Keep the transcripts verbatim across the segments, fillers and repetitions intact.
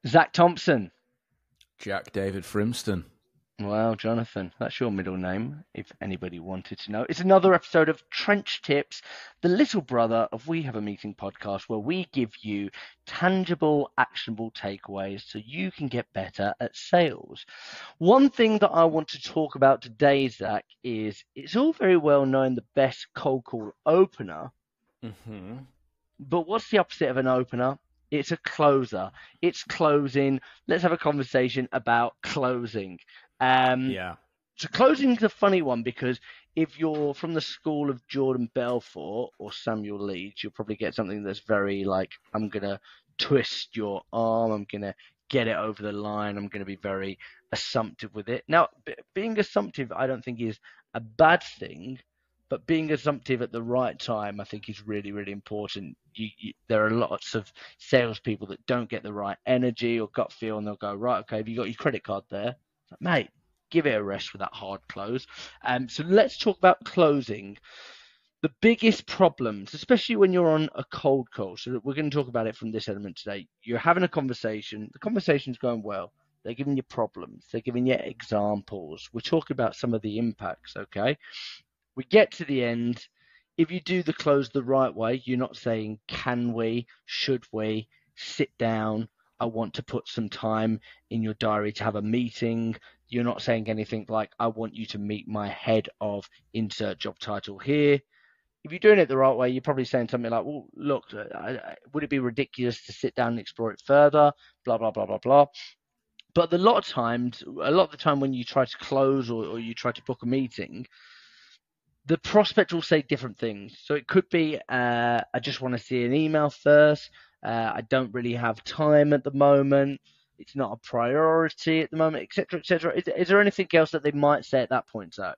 Zach Thompson. Jack David Frimston. Well, Jonathan, that's your middle name, if anybody wanted to know. It's another episode of Trench Tips, the little brother of We Have a Meeting podcast, where we give you tangible, actionable takeaways so you can get better at sales. One thing that I want to talk about today, Zach, is it's all very well knowing the best cold call opener, Mm-hmm. but what's the opposite of an opener? It's a closer. It's closing. Let's have a conversation about closing. Um, Yeah. so closing is a funny one because if you're from the school of Jordan Belfort or Samuel Leeds, you'll probably get something that's very like, I'm going to twist your arm. I'm going to get it over the line. I'm going to be very assumptive with it. Now, b- being assumptive, I don't think is a bad thing, but being assumptive at the right time, I think is really, really important. You, you, there are lots of salespeople that don't get the right energy or gut feel, and they'll go, right, okay, have you got your credit card there? Like, mate, give it a rest with that hard close. Um, so let's talk about closing. The biggest problems, especially when you're on a cold call, so we're going to talk about it from this element today. You're having a conversation. The conversation's going well. They're giving you problems. They're giving you examples. We're talking about some of the impacts, okay? We get to the end. If you do the close the right way, you're not saying, can we, should we, sit down, I want to put some time in your diary to have a meeting. You're not saying anything like, I want you to meet my head of insert job title here. If you're doing it the right way, you're probably saying something like, well, look, I, I, would it be ridiculous to sit down and explore it further? Blah, blah, blah, blah, blah. But a lot of times, a lot of the time when you try to close or, or you try to book a meeting, the prospect will say different things. So it could be, uh, I just want to see an email first. Uh, I don't really have time at the moment. It's not a priority at the moment, et cetera, et cetera. Is, is there anything else that they might say at that point, Zach?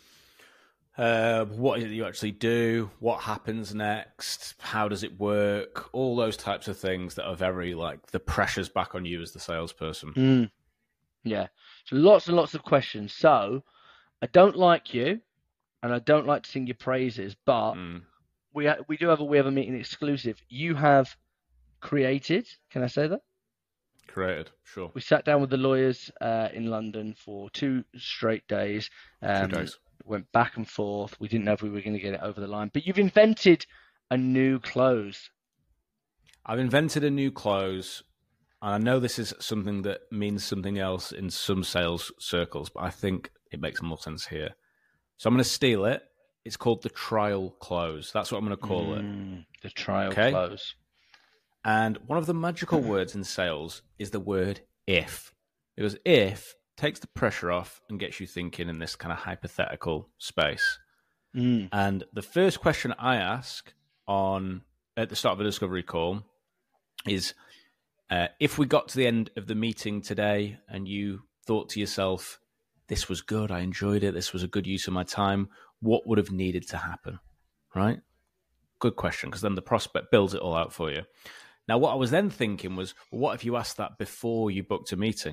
Uh, what is it you actually do? What happens next? How does it work? All those types of things that are very like the pressure's back on you as the salesperson. Mm, yeah. So lots and lots of questions. So I don't like you, and I don't like to sing your praises, but Mm. we ha- we do have a we have a meeting exclusive. You have created. Can I say that? Created, sure. We sat down with the lawyers uh, in London for two straight days. Um, Two days. Went back and forth. We didn't know if we were going to get it over the line. But you've invented a new close. I've invented a new close, and I know this is something that means something else in some sales circles, but I think it makes more sense here. So I'm going to steal it. It's called the trial close. That's what I'm going to call Mm, it. the trial Okay. close. And one of the magical words in sales is the word if. Because if takes the pressure off and gets you thinking in this kind of hypothetical space. Mm. And the first question I ask on at the start of a discovery call is, uh, if we got to the end of the meeting today and you thought to yourself, this was good, I enjoyed it, this was a good use of my time, what would have needed to happen? Right? Good question, because then the prospect builds it all out for you. Now, what I was then thinking was, well, what if you asked that before you booked a meeting?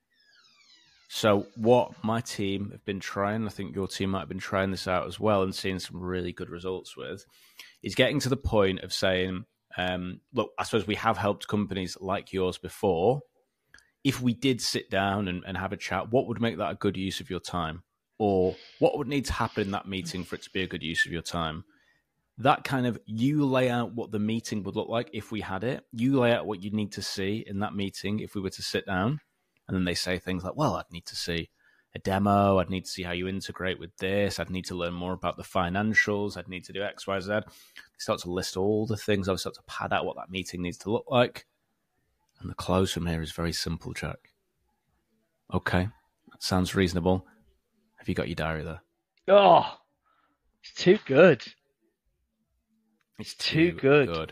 So what my team have been trying, I think your team might have been trying this out as well and seeing some really good results with, is getting to the point of saying, um, look, I suppose we have helped companies like yours before. If we did sit down and, and have a chat, what would make that a good use of your time? Or what would need to happen in that meeting for it to be a good use of your time? That kind of, you lay out what the meeting would look like if we had it. You lay out what you need to see in that meeting if we were to sit down. And then they say things like, well, I'd need to see a demo. I'd need to see how you integrate with this. I'd need to learn more about the financials. I'd need to do X, Y, Z. They start to list all the things. I start to pad out what that meeting needs to look like. And the close from here is very simple, Jack. Okay, that sounds reasonable. Have you got your diary there? Oh, it's too good. It's too, Too good. good.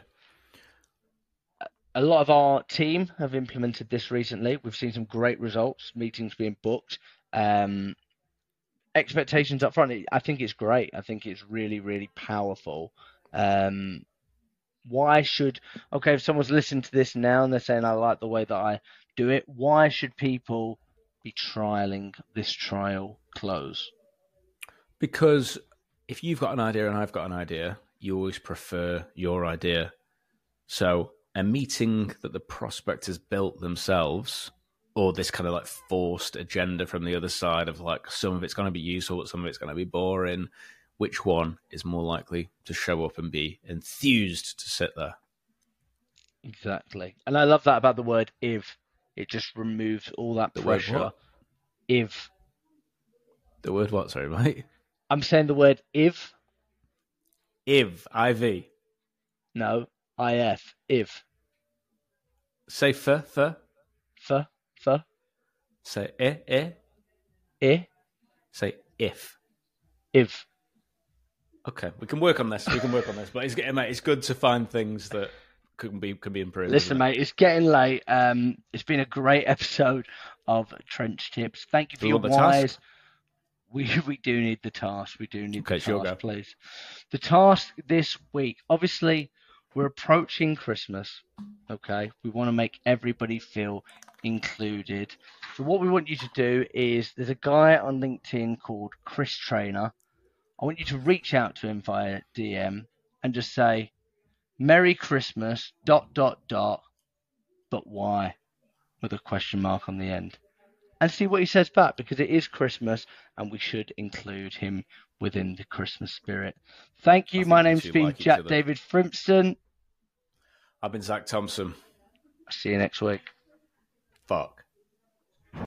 A lot of our team have implemented this recently. We've seen some great results, meetings being booked, um, expectations up front. I think it's great. I think it's really, really powerful. Um, why should, okay, if someone's listening to this now and they're saying, I like the way that I do it, why should people be trialing this trial close? Because if you've got an idea and I've got an idea, you always prefer your idea. So a meeting that the prospectors built themselves, or this kind of like forced agenda from the other side of like some of it's going to be useful, but some of it's going to be boring? Which one is more likely to show up and be enthused to sit there? Exactly. And I love that about the word if. It just removes all that The word pressure. what? If. The word what, sorry, mate? I'm saying the word if. If, I V. No, I F. If. Say f, f. F. F. Say eh, eh. I. Say if. If. Okay, we can work on this. We can work on this. But it's, mate, it's good to find things that can be can be improved. Listen, mate, it's getting late. Um, it's been a great episode of Trench Tips. Thank you for Do you your want the wise. task? We we do need the task. We do need Okay, the it's your task, go. please. The task this week. Obviously, we're approaching Christmas. Okay, we want to make everybody feel included. So what we want you to do is, there's a guy on LinkedIn called Chris Trainer. I want you to reach out to him via D M and just say, Merry Christmas, dot, dot, dot, but why? With a question mark on the end. And see what he says back, because it is Christmas and we should include him within the Christmas spirit. Thank you. I My think you name's two been like each Jack other. David Frimpston. I've been Zach Thompson. See you next week. Fuck.